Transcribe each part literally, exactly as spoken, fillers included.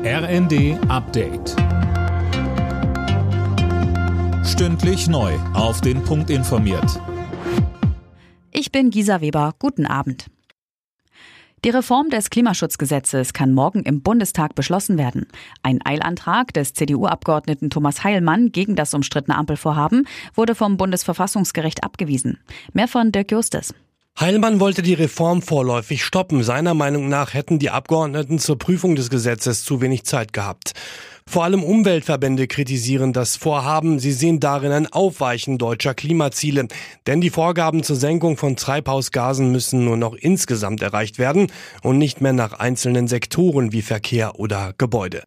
R N D Update. Stündlich neu auf den Punkt informiert. Ich bin Gisa Weber. Guten Abend. Die Reform des Klimaschutzgesetzes kann morgen im Bundestag beschlossen werden. Ein Eilantrag des C D U-Abgeordneten Thomas Heilmann gegen das umstrittene Ampelvorhaben wurde vom Bundesverfassungsgericht abgewiesen. Mehr von Dirk Justus. Heilmann wollte die Reform vorläufig stoppen. Seiner Meinung nach hätten die Abgeordneten zur Prüfung des Gesetzes zu wenig Zeit gehabt. Vor allem Umweltverbände kritisieren das Vorhaben. Sie sehen darin ein Aufweichen deutscher Klimaziele. Denn die Vorgaben zur Senkung von Treibhausgasen müssen nur noch insgesamt erreicht werden und nicht mehr nach einzelnen Sektoren wie Verkehr oder Gebäude.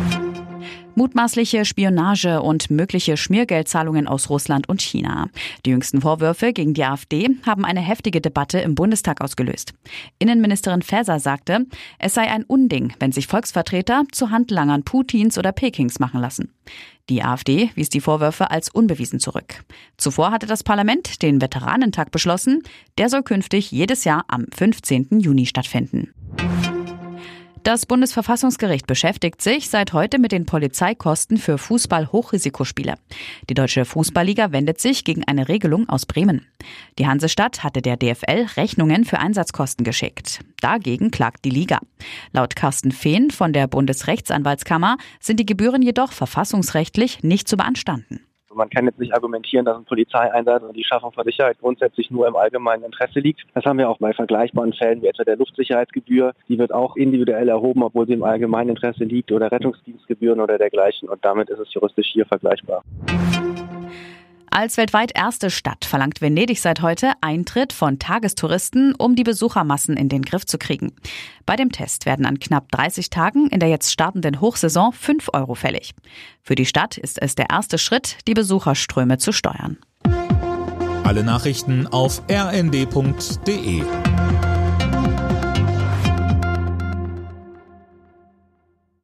Mutmaßliche Spionage und mögliche Schmiergeldzahlungen aus Russland und China. Die jüngsten Vorwürfe gegen die AfD haben eine heftige Debatte im Bundestag ausgelöst. Innenministerin Faeser sagte, es sei ein Unding, wenn sich Volksvertreter zu Handlangern Putins oder Pekings machen lassen. Die AfD wies die Vorwürfe als unbewiesen zurück. Zuvor hatte das Parlament den Veteranentag beschlossen. Der soll künftig jedes Jahr am fünfzehnten Juni stattfinden. Das Bundesverfassungsgericht beschäftigt sich seit heute mit den Polizeikosten für Fußball-Hochrisikospiele. Die Deutsche Fußballliga wendet sich gegen eine Regelung aus Bremen. Die Hansestadt hatte der D F L Rechnungen für Einsatzkosten geschickt. Dagegen klagt die Liga. Laut Carsten Fehn von der Bundesrechtsanwaltskammer sind die Gebühren jedoch verfassungsrechtlich nicht zu beanstanden. Man kann jetzt nicht argumentieren, dass ein Polizeieinsatz und die Schaffung von Sicherheit grundsätzlich nur im allgemeinen Interesse liegt. Das haben wir auch bei vergleichbaren Fällen wie etwa der Luftsicherheitsgebühr. Die wird auch individuell erhoben, obwohl sie im allgemeinen Interesse liegt, oder Rettungsdienstgebühren oder dergleichen. Und damit ist es juristisch hier vergleichbar. Als weltweit erste Stadt verlangt Venedig seit heute Eintritt von Tagestouristen, um die Besuchermassen in den Griff zu kriegen. Bei dem Test werden an knapp dreißig Tagen in der jetzt startenden Hochsaison fünf Euro fällig. Für die Stadt ist es der erste Schritt, die Besucherströme zu steuern. Alle Nachrichten auf r n d punkt d e.